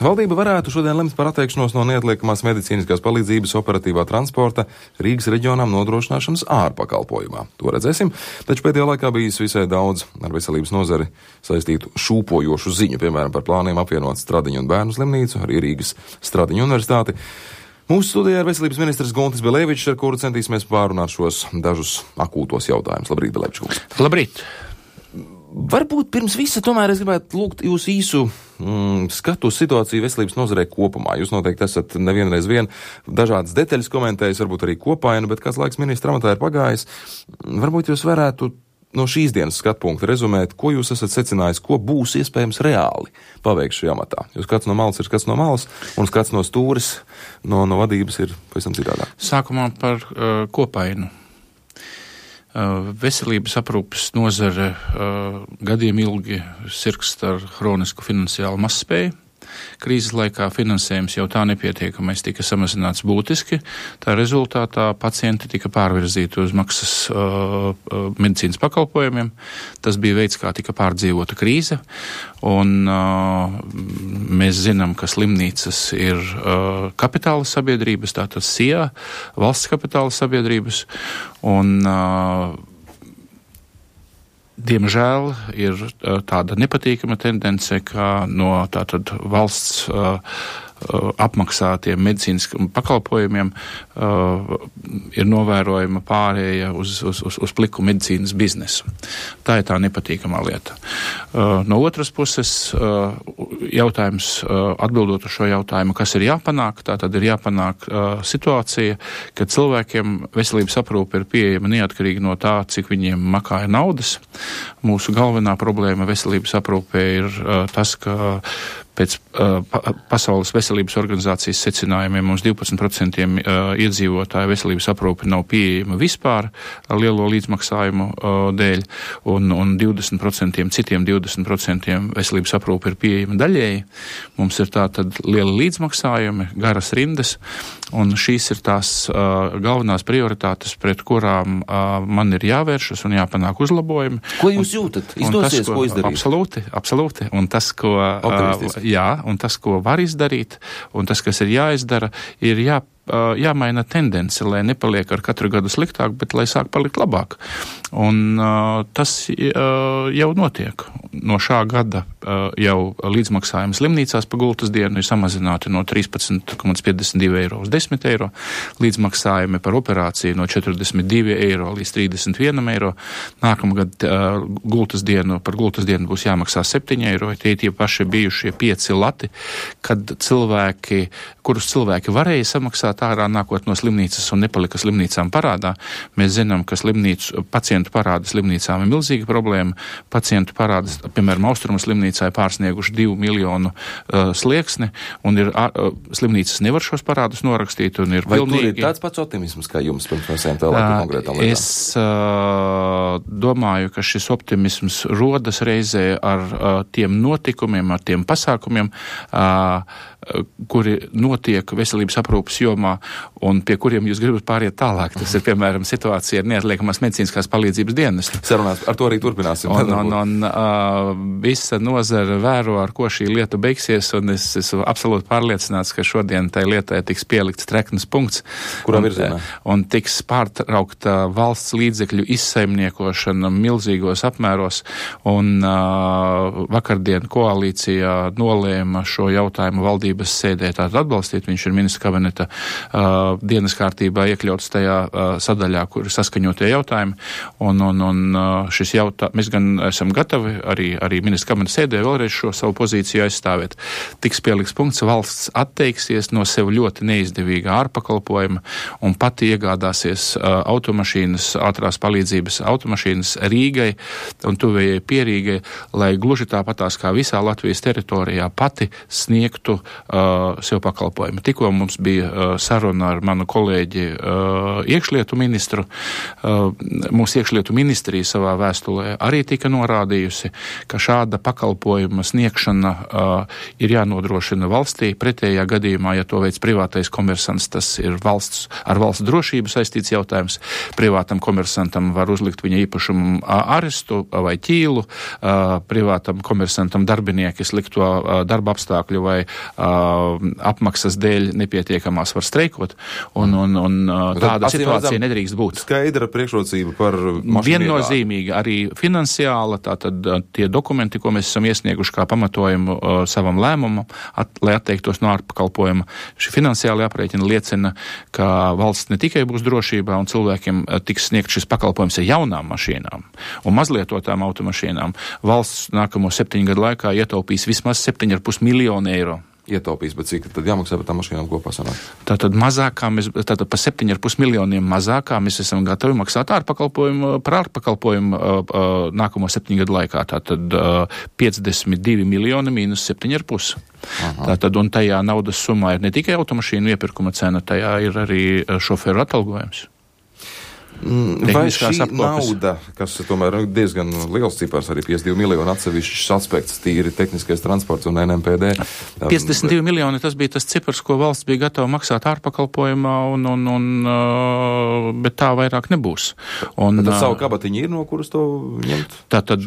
Valdība varētu šodien lemt par atteikšanos no neatliekamās medicīniskās palīdzības operatīvā transporta Rīgas reģionām nodrošināšanas ārpakalpojumā. To redzēsim, taču pēdējā laikā bijis visai daudz ar veselības nozari saistītu šūpojošu ziņu, piemēram, par plāniem apvienot Stradiņu un bērnu slimnīcu, arī Rīgas Stradiņu universitāti. Mūsu studijā ir veselības ministrs Guntis Bilevičs, ar kuru centīsimies pārunāt šos dažus akūtos jautājumus. Labrīt, Bilevičs. Labrīt! Varbūt pirms visa tomēr es gribētu lūgt jūs īsu skatu uz situāciju veselības nozarē kopumā. Jūs noteikti esat nevienreiz dažādas detaļas komentējis, varbūt arī kopaini, bet kāds laiks ministra amatā ir pagājis. Varbūt jūs varētu no šīs dienas skatpunkta rezumēt, ko jūs esat secinājis, ko būs iespējams reāli paveikt šajā amatā. Jo skats no malas ir skats no malas, un skats no stūres, no vadības ir pavisam citādāk. Sākumā par kopainu. Veselības aprūpes nozare gadiem ilgi sirgst ar hronisku finansiālu mazspēju. Krīzes laikā finansējums jau tā nepietiekamais tika samazināts būtiski, tā rezultātā pacienti tika pārvirzīti uz maksas medicīnas pakalpojumiem. Tas bija veids, kā tika pārdzīvota krīze, un mēs zinām, ka slimnīcas ir kapitāla sabiedrības, tātad SIA, valsts kapitāla sabiedrības, un diemžēl ir tāda nepatīkama tendence, ka no tātad valsts apmaksātiem medicīniskiem pakalpojumiem ir novērojama pārēja uz pliku medicīnas biznesu. Tā ir tā nepatīkamā lieta. No otras puses, jautājums, atbildot uz šo jautājumu, kas ir jāpanāk, tā tad ir jāpanāk situācija, ka cilvēkiem veselības aprūpe ir pieejama neatkarīgi no tā, cik viņiem makāja naudas. Mūsu galvenā problēma veselības aprūpē ir tas, ka pēc Pasaules veselības organizācijas secinājumiem mums 12% iedzīvotāju veselības aprūpe nav pieejama vispār lielo līdzmaksājumu dēļ, un 20%, citiem 20% veselības aprūpe ir pieejama daļēji. Mums ir tātad liela līdzmaksājumi, garas rindas, un šīs ir tās galvenās prioritātes, pret kurām man ir jāvēršas un jāpanāk uzlabojumi. Ko jūs jūtat? Izdosies, ko izdarīt? Absolūti. Un tas, ko un tas, ko var izdarīt, un tas, kas ir jāizdara, ir jāmaina tendence, lai nepaliek ar katru gadu sliktāk, bet lai sāk palikt labāk. Un tas jau notiek. No šā gada jau līdzmaksājumi slimnīcās pa gultas dienu ir samazināti no 13,52 eiro uz 10 eiro, līdzmaksājumi par operāciju no 42 eiro līdz 31 eiro. Nākamgad par gultas dienu būs jāmaksā 7 eiro, tie paši bijušie 5 lati, kad kurus cilvēki varēja samaksāt ārā nākot no slimnīcas un nepalika slimnīcām parādā. Mēs zinām, ka pacientu parāda slimnīcām ir milzīga problēma. Pacientu parādas, piemēram, Austrumu slimnīcā ir pārsnieguši 2 miljonu slieksni, un slimnīcas nevar šos parādus norakstīt, un ir Vai pilnīgi... Vai tur ir tāds pats optimisms, kā jums pirms mēs ejam tālāk par konkrētām lietām? Es domāju, ka šis optimisms rodas reizē ar tiem notikumiem, ar tiem pasākumiem, kuri notiek veselības aprūpes jomā un pie kuriem jūs gribat pāriet tālāk. Tas ir, piemēram, situācija ar neatliekamās medicīniskās palīdzības dienestu. Sarunās ar to arī turpināsim. Un visa nozara vēro, ar ko šī lieta beigsies, un es esmu absolūti pārliecināts, ka šodien tai lietai tiks pielikts treknas punkts. Kurā virzienā? Un tiks pārtraukta valsts līdzekļu izsaimniekošana milzīgos apmēros, un vakardien koalīcijā nolēma šo jautājumu valdības sēdē tātad atbalstīt. Viņš ir ministra kabineta dienas kārtībā iekļauts tajā sadaļā, kur ir saskaņotie jautājumi. Un šis mēs gan esam gatavi arī ministra kabineta sēdē vēlreiz šo savu pozīciju aizstāvēt. Tiks pieliks punkts, valsts atteiksies no sev ļoti neizdevīgā ārpakalpojuma un pati iegādāsies automašīnas, ātrās palīdzības automašīnas Rīgai un tuvējai Pierīgai, lai gluži tāpatās kā visā Latvijas teritorijā pati sniegtu sev pakalpojumu. Tikko mums bija saruna ar manu kolēģi iekšlietu ministru. Mūsu iekšlietu ministrija savā vēstulē arī tika norādījusi, ka šāda pakalpojuma sniegšana ir jānodrošina valstī. Pretējā gadījumā, ja to veids privātais komersants, tas ir ar valsts drošību saistīts jautājums. Privātam komersantam var uzlikt viņa īpašumu arestu vai ķīlu, privātam komersantam darbinieki slikto darba apstākļu vai apmaksas dēļ nepietiekamās var streikot, un tāda situācija nedrīkst būt. Skaidra priekšrocība par mašīnu. Viennozīmīgi arī finansiāla, tātad tie dokumenti, ko mēs esam iesnieguši kā pamatojumu savam lēmumam, lai atteiktos no ārpakalpojuma. Šī finansiāla aprēķina liecina, ka valsts ne tikai būs drošībā un cilvēkiem tiks sniegt šis pakalpojums ar jaunām mašīnām un mazlietotām automašīnām. Valsts nākamo 7 gadu laikā ietaupīs vismaz 7,5 miljonu eiro. Ietaupīs, bet cik tad jāmaksā par tām mašīnām kopā sanāk? Tātad par 7,5 miljoniem mazākā mēs esam gatavi maksāt par ārpakalpojumu nākamo 7 gadu laikā. Tātad 52 miljoni mīnus 7,5. Tātad, un tajā naudas summā ir ne tikai automašīnu iepirkuma cena, tajā ir arī šoferu atalgojums. Vai šī nauda, kas tomēr diezgan liels cipars, arī 52 miljoni atsevišķs aspekts, tīri tehniskais transports un NMPD. 52 miljoni, tas bija tas cipars, ko valsts bija gatava maksāt ārpakalpojumā, bet tā vairāk nebūs. Tad savu kabatiņu ir, no kuras to ņemt? Tātad,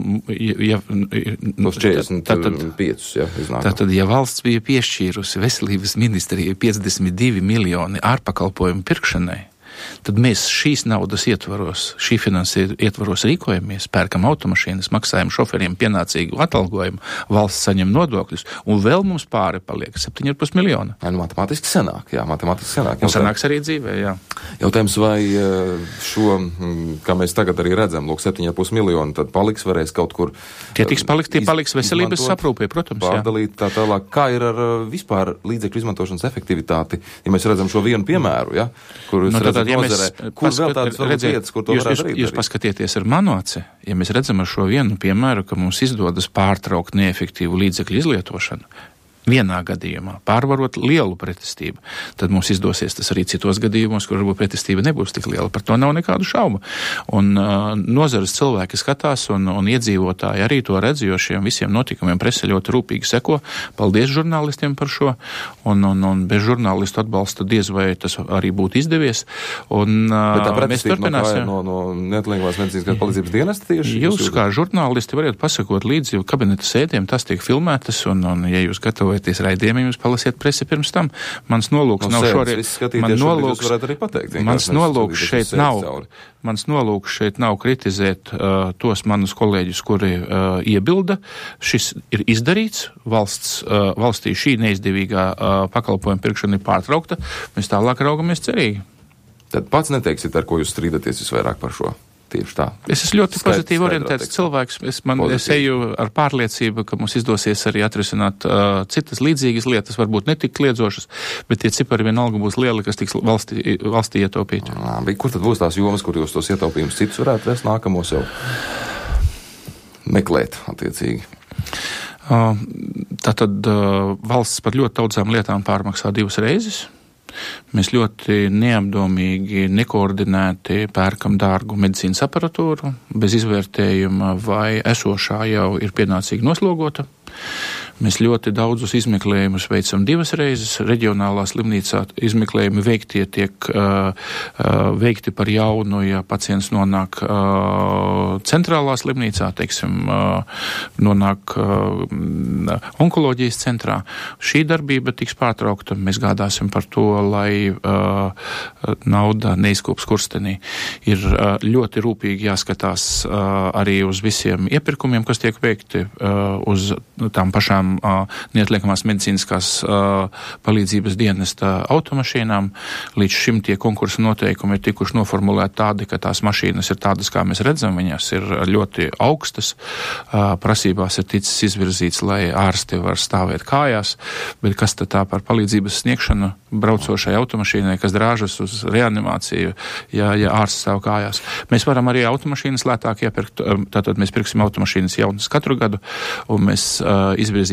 tos 45, iznāk. Tātad, ja valsts bija piešķīrusi veselības ministrijai 52 miljoni ārpakalpojumu pirkšanai, tad mēs šīs naudas ietvaros, šī finansējuma ietvaros rīkojamies, pērkam automašīnas, maksājam šoferiem pienācīgu atalgojumu, valsts saņem nodokļus, un vēl mums pāri paliek 7,5 miljoni. Matemātiski sanāk, jā, matemātiski sanāk. Un sanāks arī dzīvē, jā. Jautājums, vai šo, kā mēs tagad arī redzam, 7,5 miljoni, tad varēs kaut kur... Tie paliks veselības aprūpē, protams, pārdalīt, jā. Tā tālāk. Kā ir ar vispār līdzekļu izmantošanas efektivitāti? Ja mēs redzam šo vienu piemēru, ja, kur Jūs paskatieties ar manu aci, ja mēs redzam ar šo vienu piemēru, ka mums izdodas pārtraukt neefektīvu līdzekļu izlietošanu, vienā gadījumā pārvarot lielu pretestību, tad mums izdosies tas arī citos gadījumos, kur varbūt pretestība nebūs tik liela. Par to nav nekādu šaubu. Un nozares cilvēki skatās un iedzīvotāji arī to redz, jo šiem visiem notikumiem prese ļoti rūpīgi seko. Paldies žurnālistiem par šo. Un bez žurnālistu atbalsta diez vai tas arī būtu izdevies. Mēs turpināsim. No neatliekamās medicīniskās palīdzības dienesta tieši? Jūs kā žurnālisti varat pasakot līdzi kabineta sēdēm, tas tiek filmētas, un ja jūs gatavojaties raidījumiem, jūs palasiet presi pirms tam. Mans nolūks nav šorīt. Mans nolūks šeit nav kritizēt tos manus kolēģus, kuri iebilda. Šis ir izdarīts. Valstī šī neizdevīgā pakalpojuma pirkšana ir pārtraukta. Mēs tālāk raugamies cerīgi. Tad pats neteiksit, ar ko jūs strīdaties visvairāk par šo? Tieši tā. Es esmu ļoti pozitīvi orientēts cilvēks. Es eju ar pārliecību, ka mums izdosies arī atrisināt citas līdzīgas lietas, varbūt netik kliedzošas, bet tie cipari vienalga būs lieli, kas tiks valstī ietaupīti. Kur tad būs tās jomas, kur jūs tos ietaupījumus citus varētu rast nākamos jau meklēt attiecīgi? Tātad valsts par ļoti daudzām lietām pārmaksā 2 reizes. Mēs ļoti neapdomīgi, nekoordinēti pērkam dārgu medicīnas aparatūru, bez izvērtējuma, vai esošā jau ir pienācīgi noslogota. Mēs ļoti daudzus izmeklējumus veicam 2 reizes. Reģionālā slimnīcā izmeklējumi veiktie tiek veikti par jaunu, ja pacients nonāk centrālā slimnīcā, teiksim, nonāk onkoloģijas centrā. Šī darbība tiks pārtraukta. Mēs gādāsim par to, lai nauda neizkūp skurstenī. Ir ļoti rūpīgi jāskatās arī uz visiem iepirkumiem, kas tiek veikti, uz tām pašām neatliekamās medicīniskās palīdzības dienesta automašīnām. Līdz šim tie konkursa noteikumi ir tikuši noformulēti tādi, ka tās mašīnas ir tādas, kā mēs redzam, viņas ir ļoti augstas. Prasībās ir ticis izvirzīts, lai ārsti var stāvēt kājās, bet kas tad tā par palīdzības sniegšanu braucošai automašīnai, kas drāžas uz reanimāciju, ja ārsts stāv kājās. Mēs varam arī automašīnas lētāk iepirkt, tātad mēs pirksim automašīnas jaunas katru gadu, un mēs izvirzīsim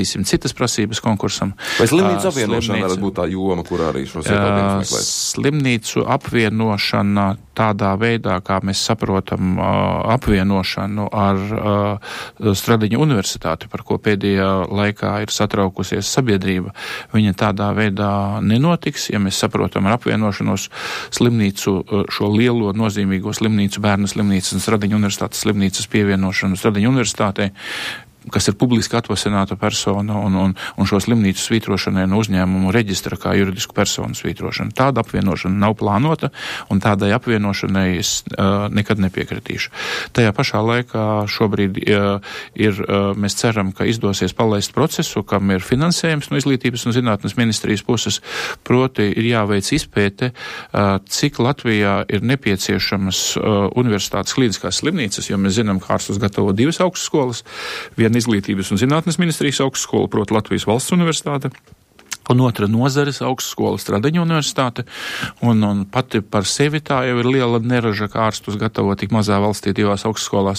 izvirzīsim citas prasības konkursam. Vai slimnīcu apvienošana varētu būt tā joma, kurā arī šos ieguldījumus meklēt? Slimnīcu apvienošana tādā veidā, kā mēs saprotam apvienošanu ar Stradiņu universitāti, par ko pēdējā laikā ir satraukusies sabiedrība, viņa tādā veidā nenotiks. Ja mēs saprotam ar apvienošanos slimnīcu, šo lielo nozīmīgo slimnīcu, bērnu slimnīcas un Stradiņu universitātes slimnīcas pievienošanu Stradiņu universitātei, kas ir publiski atvasināta persona un šo slimnīcu svītrošanai no uzņēmumu reģistra kā juridisku personu svītrošana. Tāda apvienošana nav plānota, un tādai apvienošanai es nekad nepiekritīšu. Tajā pašā laikā šobrīd mēs ceram, ka izdosies palaist procesu, kam ir finansējums no Izglītības un zinātnes ministrijas puses, proti ir jāveic izpēte, cik Latvijā ir nepieciešamas universitātes klīniskās slimnīcas, jo mēs zinām, ka ārstus gatavo 2 augstskolas, viena Izglītības un zinātnes ministrijas augstskola, proti Latvijas valsts universitāte, un otra nozares augstskola Stradiņu universitāte, un pati par sevi tā jau ir liela neraža, kā ārstus gatavo tik mazā valstī 2 augstskolās.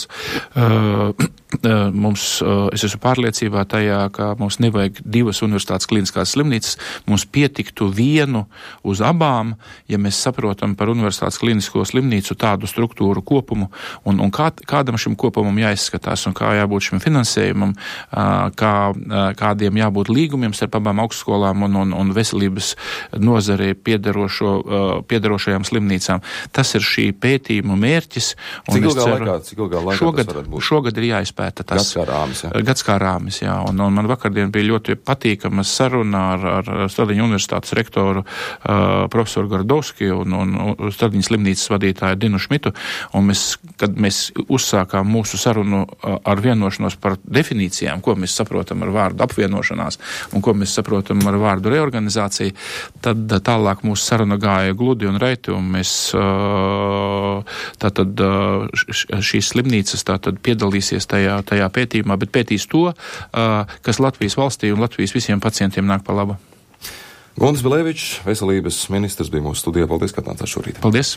Es esmu pārliecībā tajā, ka mums nevajag 2 universitātes klīniskās slimnīcas, mums pietiktu vienu uz abām, ja mēs saprotam par universitātes klīnisko slimnīcu tādu struktūru kopumu, un kādam šim kopumam jāizskatās, un kā jābūt šim finansējumam, kādiem jābūt līgumiem starp abām augstskolām un veselības nozarei piederošajām slimnīcām. Tas ir šī pētījuma mērķis. Cik ilgā laikā tas varētu būt? Šogad ir jāizpēta tas. Gads kā rāmis, jā. Un man vakardien bija ļoti patīkama saruna ar Stradiņu universitātes rektoru profesoru Gardovski un Stradiņu slimnīcas vadītāju Dinu Šmitu, un kad mēs uzsākām mūsu sarunu ar vienošanos par definīcijām, ko mēs saprotam ar vārdu apvienošanās un ko mēs saprotam ar vārdu reorganizācija, tad tālāk mūsu saruna gāja gludi un reiti, un mēs tātad šīs slimnīcas tātad piedalīsies tajā pētījumā, bet pētīs to, kas Latvijas valstī un Latvijas visiem pacientiem nāk pa labu. Guntis Bilevičs, veselības ministrs, bija mūsu studijā. Paldies, ka atnācāt šorīt. Paldies!